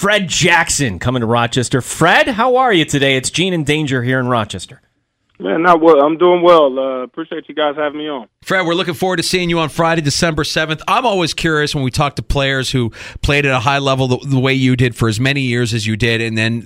Fred Jackson coming to Rochester. Fred, how are you today? It's Gene in Danger here in Rochester. Man, not well. I'm doing well. Appreciate you guys having me on. Fred, we're looking forward to seeing you on Friday, December 7th. I'm always curious when we talk to players who played at a high level the way you did for as many years as you did, and then,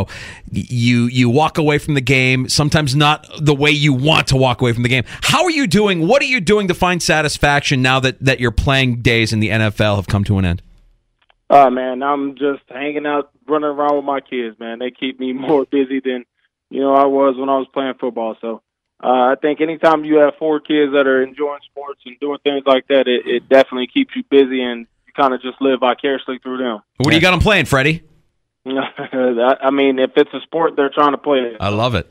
you walk away from the game, sometimes not the way you want to walk away from the game. How are you doing? What are you doing to find satisfaction now that your playing days in the NFL have come to an end? Man, I'm just hanging out, running around with my kids, man. They keep me more busy than I was when I was playing football. So I think anytime you have 4 kids that are enjoying sports and doing things like that, it definitely keeps you busy, and you kind of just live vicariously through them. What do you got them playing, Freddie? I mean, if it's a sport, they're trying to play it. I love it.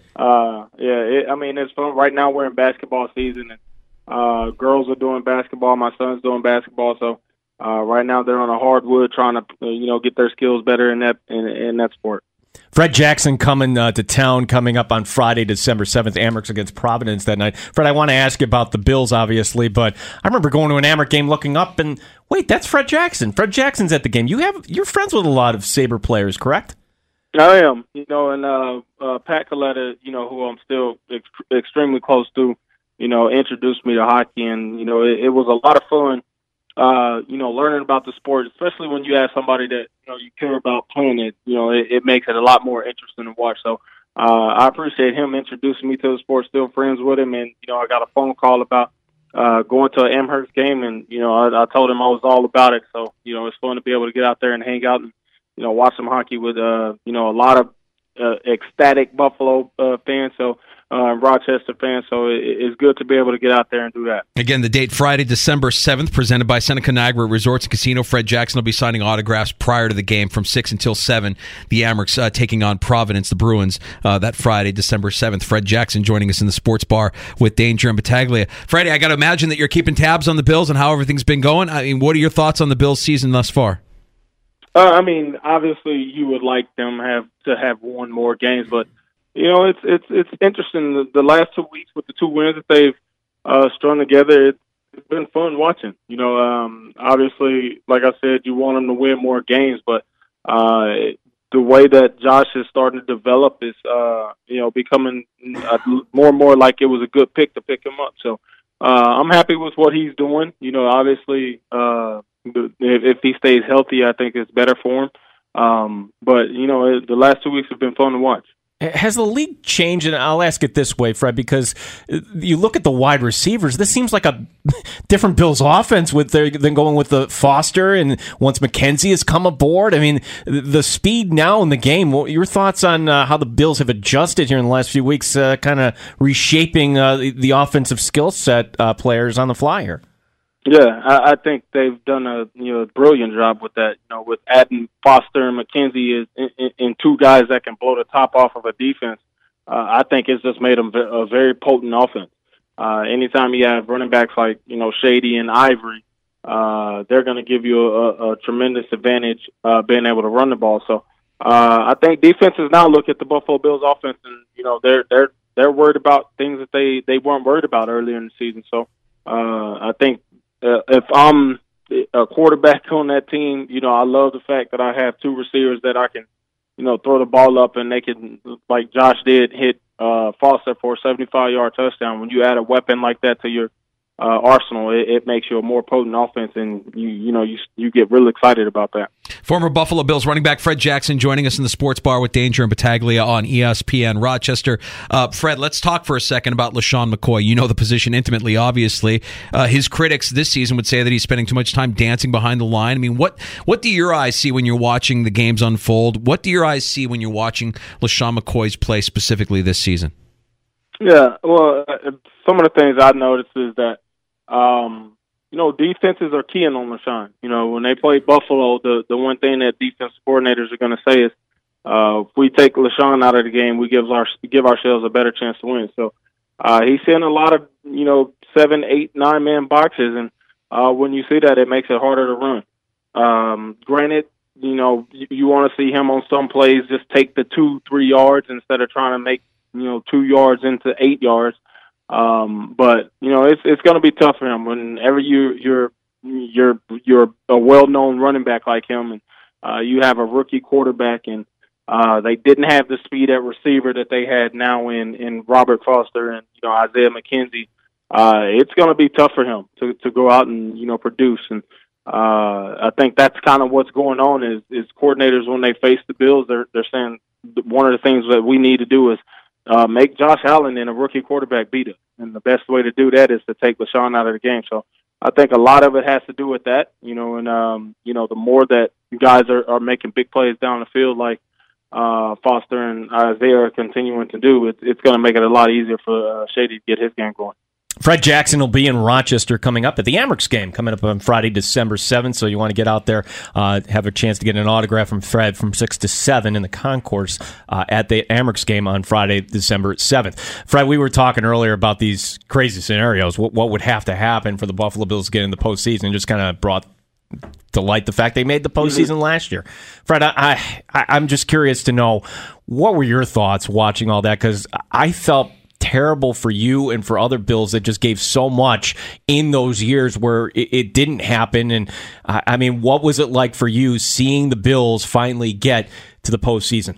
It's fun. Right now we're in basketball season, and girls are doing basketball. My son's doing basketball. So right now they're on a hardwood trying to get their skills better in that sport. Fred Jackson coming to town coming up on Friday, December 7th, Amherst against Providence that night. Fred, I want to ask you about the Bills, obviously, but I remember going to an Amherst game looking up and, wait, that's Fred Jackson. Fred Jackson's at the game. You're friends with a lot of Sabre players, correct? I am, and Pat Coletta, who I'm still extremely close to, introduced me to hockey, and, it was a lot of fun. Learning about the sport, especially when you have somebody that, you care about playing it, it makes it a lot more interesting to watch. So, I appreciate him introducing me to the sport, still friends with him. And, I got a phone call about, going to an Amherst game, and, I told him I was all about it. So, it's fun to be able to get out there and hang out and, watch some hockey with, a lot of, ecstatic Buffalo, fans. So, Rochester fans, so it's good to be able to get out there and do that. Again, the date Friday, December 7th, presented by Seneca Niagara Resorts and Casino. Fred Jackson will be signing autographs prior to the game from 6 until 7. The Amherst taking on Providence, the Bruins, that Friday, December 7th. Fred Jackson joining us in the sports bar with Danger and Battaglia. Freddie, I got to imagine that you're keeping tabs on the Bills and how everything's been going. I mean, what are your thoughts on the Bills' season thus far? Obviously, you would like them to have won more games, but it's interesting. The last 2 weeks with the 2 wins that they've strung together, it's been fun watching. Obviously, like I said, you want them to win more games, but the way that Josh is starting to develop is, becoming more and more like it was a good pick to pick him up. So I'm happy with what he's doing. Obviously, if he stays healthy, I think it's better for him. But the last 2 weeks have been fun to watch. Has the league changed? And I'll ask it this way, Fred, because you look at the wide receivers. This seems like a different Bills offense than going with the Foster, and once McKenzie has come aboard. I mean, the speed now in the game. Your thoughts on how the Bills have adjusted here in the last few weeks, kind of reshaping the offensive skill set players on the fly here? Yeah, I think they've done a brilliant job with that. With adding Foster and McKenzie and 2 guys that can blow the top off of a defense. I think it's just made them a very potent offense. Anytime you have running backs like Shady and Ivory, they're going to give you a tremendous advantage being able to run the ball. So I think defenses now look at the Buffalo Bills offense, and they're worried about things that they weren't worried about earlier in the season. So I think. If I'm a quarterback on that team, I love the fact that I have 2 receivers that I can, throw the ball up and they can, like Josh did, hit Foster for a 75-yard touchdown. When you add a weapon like that to your arsenal, it makes you a more potent offense, and you get real excited about that. Former Buffalo Bills running back Fred Jackson joining us in the sports bar with Danger and Battaglia on ESPN Rochester. Fred, let's talk for a second about LeSean McCoy. You know the position intimately, obviously. His critics this season would say that he's spending too much time dancing behind the line. I mean, what do your eyes see when you're watching the games unfold? What do your eyes see when you're watching LeSean McCoy's play specifically this season? Yeah, well, some of the things I noticed is that defenses are keying on LeSean. When they play Buffalo, the one thing that defensive coordinators are going to say is, if we take LeSean out of the game, we give ourselves a better chance to win. So he's seeing a lot of 7, 8, 9-man boxes, and when you see that, it makes it harder to run. Granted, you want to see him on some plays just take the 2-3 yards instead of trying to make 2 yards into 8 yards. But it's going to be tough for him whenever you're a well-known running back like him, and you have a rookie quarterback, and they didn't have the speed at receiver that they had now in Robert Foster and Isaiah McKenzie. It's going to be tough for him to go out and produce. And I think that's kind of what's going on is coordinators, when they face the Bills, they're saying one of the things that we need to do is make Josh Allen and a rookie quarterback beat us. And the best way to do that is to take LaShawn out of the game. So I think a lot of it has to do with that, and the more that guys are making big plays down the field like Foster and Isaiah are continuing to do, it's going to make it a lot easier for Shady to get his game going. Fred Jackson will be in Rochester coming up at the Amerks game coming up on Friday, December 7th. So you want to get out there, have a chance to get an autograph from Fred from 6 to 7 in the concourse at the Amerks game on Friday, December 7th. Fred, we were talking earlier about these crazy scenarios. What would have to happen for the Buffalo Bills to get in the postseason? Just kind of brought to light the fact they made the postseason last year. Fred, I'm just curious to know, what were your thoughts watching all that? Because I felt terrible for you and for other Bills that just gave so much in those years where it didn't happen. And I mean, what was it like for you seeing the Bills finally get to the postseason?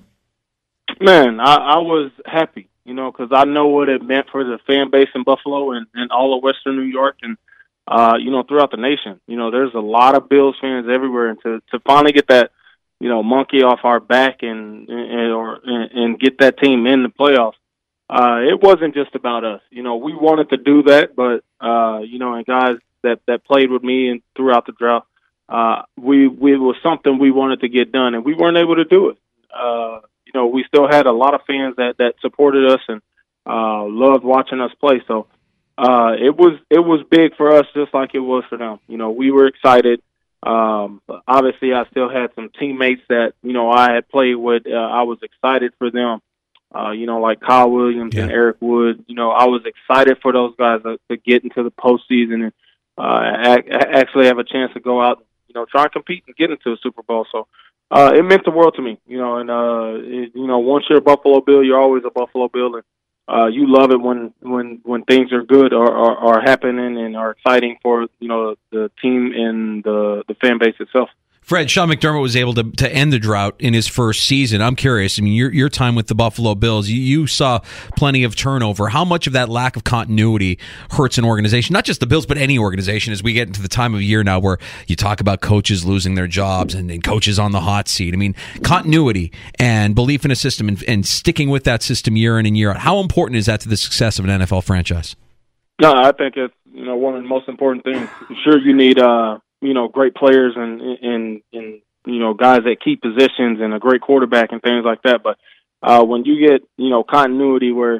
Man, I was happy, because I know what it meant for the fan base in Buffalo and all of Western New York and, throughout the nation. There's a lot of Bills fans everywhere, and to finally get that, monkey off our back and get that team in the playoffs. It wasn't just about us. We wanted to do that, but, and guys that played with me and throughout the drought, we was something we wanted to get done, and we weren't able to do it. We still had a lot of fans that supported us and loved watching us play. So it was big for us, just like it was for them. We were excited. Obviously, I still had some teammates that I had played with. I was excited for them. Like Kyle Williams and Eric Wood. I was excited for those guys to get into the postseason and actually have a chance to go out, try and compete and get into the Super Bowl. So it meant the world to me, and once you're a Buffalo Bill, you're always a Buffalo Bill, and you love it when things are good or are happening and are exciting for the team and the fan base itself. Fred, Sean McDermott was able to end the drought in his first season. I'm curious. I mean, your time with the Buffalo Bills, you saw plenty of turnover. How much of that lack of continuity hurts an organization? Not just the Bills, but any organization, as we get into the time of year now where you talk about coaches losing their jobs and coaches on the hot seat. I mean, continuity and belief in a system and sticking with that system year in and year out. How important is that to the success of an NFL franchise? No, I think it's one of the most important things. Sure, you need great players and guys at key positions and a great quarterback and things like that. But when you get, continuity where,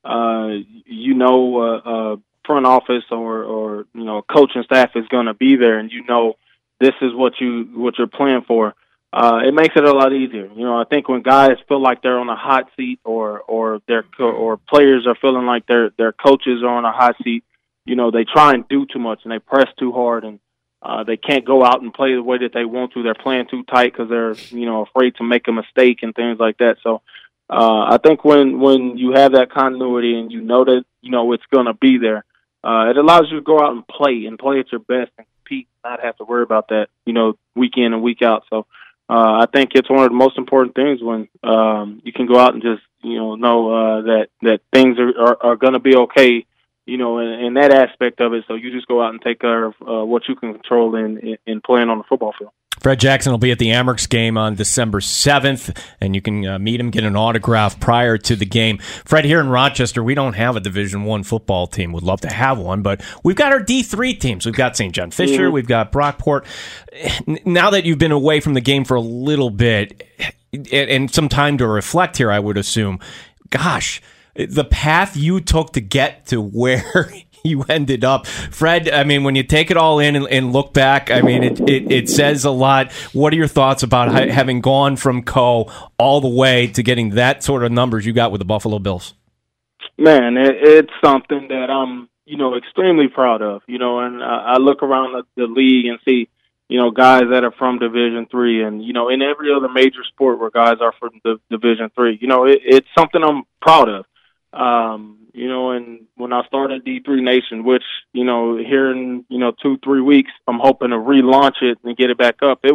front office or coaching staff is going to be there and this is what you're playing for, it makes it a lot easier. I think when guys feel like they're on a hot seat or players are feeling like their coaches are on a hot seat, they try and do too much and they press too hard and they can't go out and play the way that they want to. They're playing too tight because they're, afraid to make a mistake and things like that. So I think when you have that continuity and that, it's going to be there, it allows you to go out and play at your best and compete, not have to worry about that, week in and week out. So I think it's one of the most important things when you can go out and just, know that things are going to be okay, in that aspect of it. So you just go out and take care of what you can control in playing on the football field. Fred Jackson will be at the Amerks game on December 7th, and you can meet him, get an autograph prior to the game. Fred, here in Rochester, we don't have a Division I football team. We'd love to have one, but we've got our D3 teams. We've got St. John Fisher. We've got Brockport. Now that you've been away from the game for a little bit and some time to reflect here, I would assume, gosh, the path you took to get to where you ended up, Fred, I mean, when you take it all in and look back, I mean, it says a lot. What are your thoughts about having gone from Co all the way to getting that sort of numbers you got with the Buffalo Bills? Man, it's something that I'm, extremely proud of, and I look around the league and see, guys that are from Division III and, in every other major sport where guys are from the Division III, it's something I'm proud of. And when I started D3 Nation, which, here in, 2-3 weeks, I'm hoping to relaunch it and get it back up. It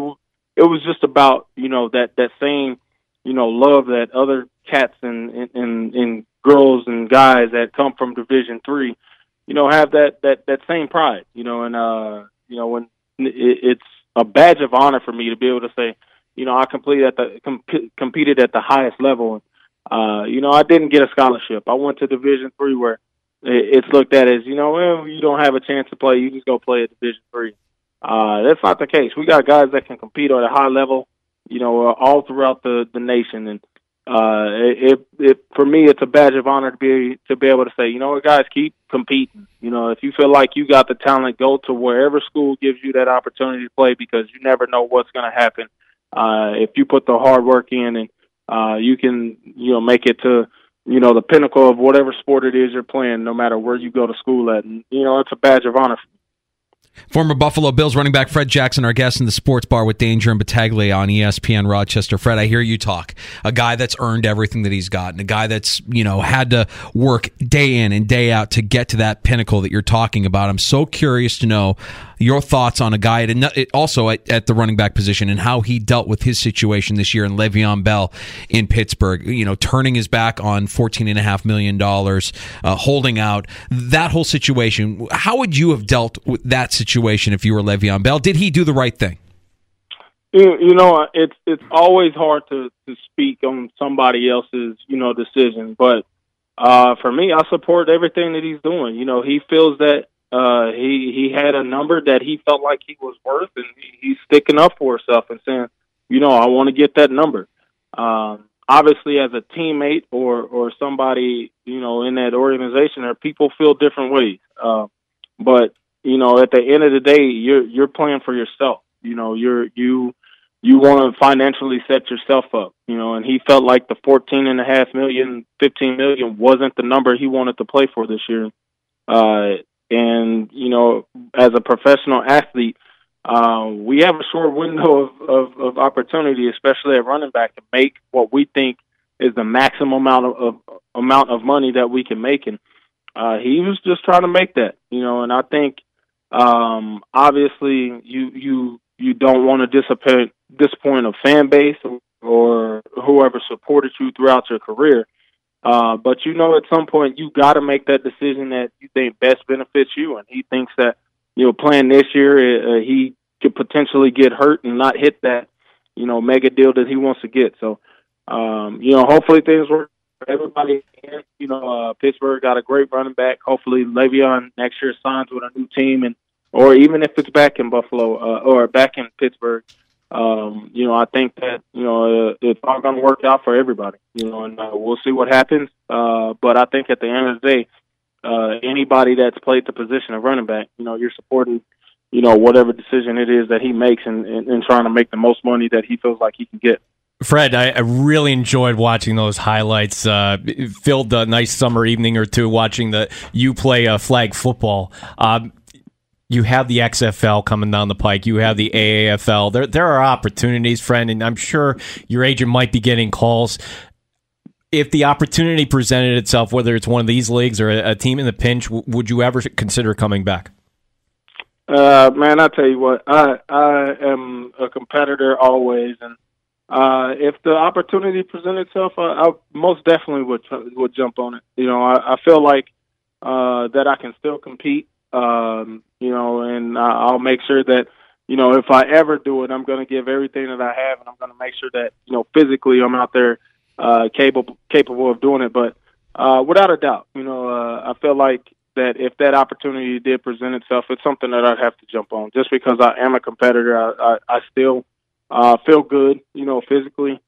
it was just about, that same, love that other cats and girls and guys that come from Division III, have that same pride, and when it's a badge of honor for me to be able to say, I competed at the highest level. I didn't get a scholarship. I went to Division III where it's looked at as, well, you don't have a chance to play. You just go play at Division III. That's not the case. We got guys that can compete at a high level, all throughout the nation. And for me, it's a badge of honor to be able to say, guys, keep competing. If you feel like you got the talent, go to wherever school gives you that opportunity to play, because you never know what's going to happen. If you put the hard work in, and you can, make it to, the pinnacle of whatever sport it is you're playing, no matter where you go to school at. And, it's a badge of honor. Former Buffalo Bills running back Fred Jackson, our guest in the Sports Bar with Danger and Battaglia on ESPN Rochester. Fred, I hear you talk. A guy that's earned everything that he's gotten. A guy that's, had to work day in and day out to get to that pinnacle that you're talking about. I'm so curious to know your thoughts on a guy also at the running back position and how he dealt with his situation this year in Le'Veon Bell in Pittsburgh, turning his back on $14.5 million, holding out, that whole situation. How would you have dealt with that situation if you were Le'Veon Bell? Did he do the right thing? It's always hard to speak on somebody else's, decision. But for me, I support everything that he's doing. He feels that he had a number that he felt like he was worth, and he's sticking up for himself and saying, I want to get that number. Obviously, as a teammate or somebody, in that organization, people feel different ways. But at the end of the day, you're playing for yourself. You want to financially set yourself up. And he felt like the $14.5 million, $15 million wasn't the number he wanted to play for this year. And, as a professional athlete, we have a short window of opportunity, especially at running back, to make what we think is the maximum amount of money that we can make. And he was just trying to make that, and I think obviously you don't want to disappoint a fan base or whoever supported you throughout your career. But at some point you got to make that decision that you think best benefits you. And he thinks that, playing this year, he could potentially get hurt and not hit that, mega deal that he wants to get. So, hopefully things work for everybody. Pittsburgh got a great running back. Hopefully Le'Veon next year signs with a new team, or even if it's back in Buffalo or back in Pittsburgh. I think that, it's all going to work out for everybody, and we'll see what happens. But I think at the end of the day, anybody that's played the position of running back, you're supporting, whatever decision it is that he makes and trying to make the most money that he feels like he can get. Fred, I really enjoyed watching those highlights. Filled a nice summer evening or two watching you play flag football. You have the XFL coming down the pike. You have the AAFL. There are opportunities, friend, and I'm sure your agent might be getting calls. If the opportunity presented itself, whether it's one of these leagues or a team in the pinch, would you ever consider coming back? Man, I tell you what, I am a competitor always, and if the opportunity presented itself, I most definitely would jump on it. I feel like that I can still compete. And I'll make sure that, if I ever do it, I'm going to give everything that I have, and I'm going to make sure that, physically I'm out there capable of doing it. But without a doubt, I feel like that if that opportunity did present itself, it's something that I'd have to jump on. Just because I am a competitor, I still feel good, physically.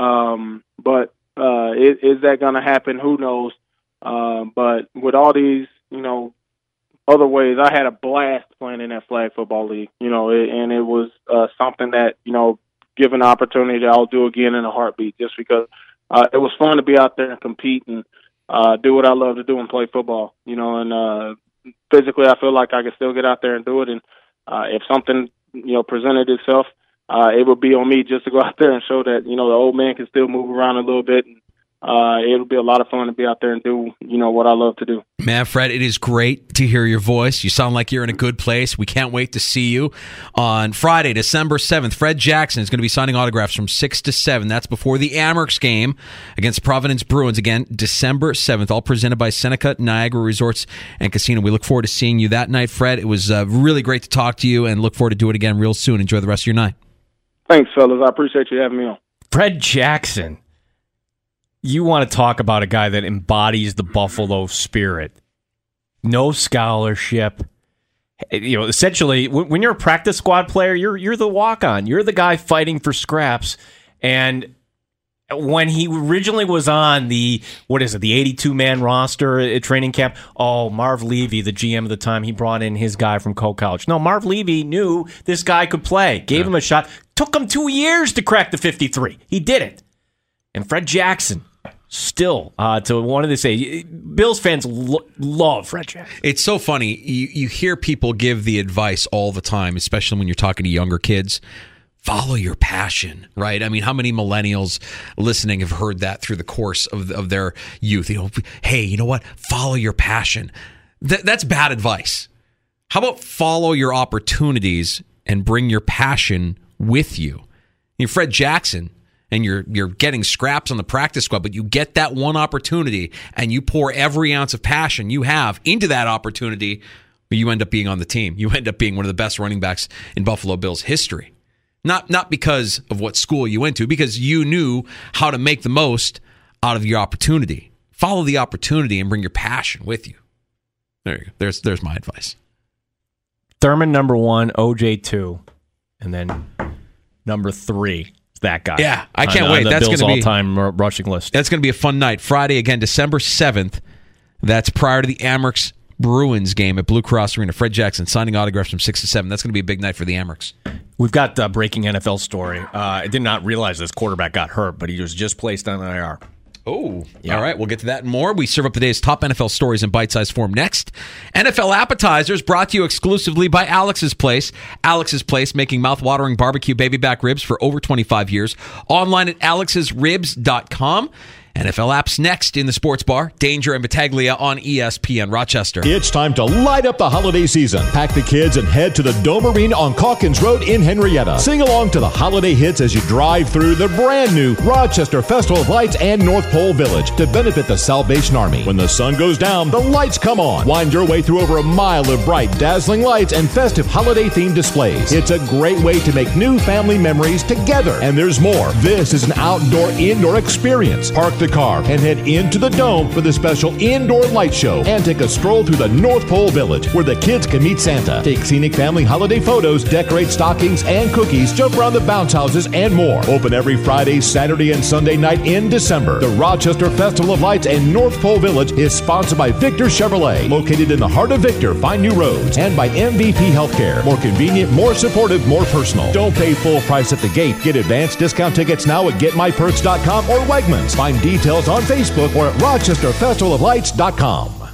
But is that going to happen? Who knows? But with all these, other ways, I had a blast playing in that flag football league, and it was something that, given the opportunity, I'll do again in a heartbeat, just because it was fun to be out there and compete and do what I love to do and play football, and physically I feel like I can still get out there and do it. And if something, presented itself, it would be on me just to go out there and show that, the old man can still move around a little bit and it'll be a lot of fun to be out there and do, what I love to do. Man, Fred, it is great to hear your voice. You sound like you're in a good place. We can't wait to see you on Friday, December 7th. Fred Jackson is going to be signing autographs from 6 to 7. That's before the Amerks game against Providence Bruins. Again, December 7th, all presented by Seneca Niagara Resorts and Casino. We look forward to seeing you that night, Fred. It was really great to talk to you, and look forward to do it again real soon. Enjoy the rest of your night. Thanks, fellas. I appreciate you having me on. Fred Jackson. You want to talk about a guy that embodies the Buffalo spirit. No scholarship. Essentially, when you're a practice squad player, you're the walk-on. You're the guy fighting for scraps. And when he originally was on the 82-man roster at training camp, Marv Levy, the GM of the time, he brought in his guy from Coe College. No, Marv Levy knew this guy could play, gave him a shot. Took him 2 years to crack the 53. He did it. And Fred Jackson, still, wanted to say, Bills fans love Fred Jackson. It's so funny. You hear people give the advice all the time, especially when you're talking to younger kids. Follow your passion, right? I mean, how many millennials listening have heard that through the course of their youth? Hey, you know what? Follow your passion. That's bad advice. How about follow your opportunities and bring your passion with you? You're Fred Jackson, and you're getting scraps on the practice squad, but you get that one opportunity, and you pour every ounce of passion you have into that opportunity, but you end up being on the team. You end up being one of the best running backs in Buffalo Bills history. Not because of what school you went to, because you knew how to make the most out of your opportunity. Follow the opportunity and bring your passion with you. There you go. There's my advice. Thurman number 1, OJ 2, and then number 3. That guy. Yeah, I can't wait. That's going to be all-time rushing list. That's going to be a fun night. Friday again, December 7th. That's prior to the Amerks Bruins game at Blue Cross Arena. Fred Jackson signing autographs from 6 to 7. That's going to be a big night for the Amerks. We've got a breaking NFL story. I did not realize this quarterback got hurt, but he was just placed on IR. Oh, yeah. All right. We'll get to that and more. We serve up the day's top NFL stories in bite-sized form next. NFL Appetizers brought to you exclusively by Alex's Place. Alex's Place, making mouth-watering barbecue baby back ribs for over 25 years. Online at alexsribs.com. NFL apps next in the Sports Bar. Danger and Battaglia on ESPN Rochester. It's time to light up the holiday season. Pack the kids and head to the Dome Arena on Calkins Road in Henrietta. Sing along to the holiday hits as you drive through the brand new Rochester Festival of Lights and North Pole Village to benefit the Salvation Army. When the sun goes down, the lights come on. Wind your way through over a mile of bright, dazzling lights and festive holiday-themed displays. It's a great way to make new family memories together. And there's more. This is an outdoor-indoor experience. Park the car and head into the Dome for the special indoor light show and take a stroll through the North Pole Village where the kids can meet Santa, take scenic family holiday photos, decorate stockings and cookies, jump around the bounce houses, and more. Open every Friday, Saturday, and Sunday night in December. The Rochester Festival of Lights and North Pole Village is sponsored by Victor Chevrolet, located in the heart of Victor, find new roads, and by MVP Healthcare. More convenient, more supportive, more personal. Don't pay full price at the gate. Get advanced discount tickets now at GetMyPerks.com or Wegmans. Find details on Facebook or at RochesterFestivalOfLights.com.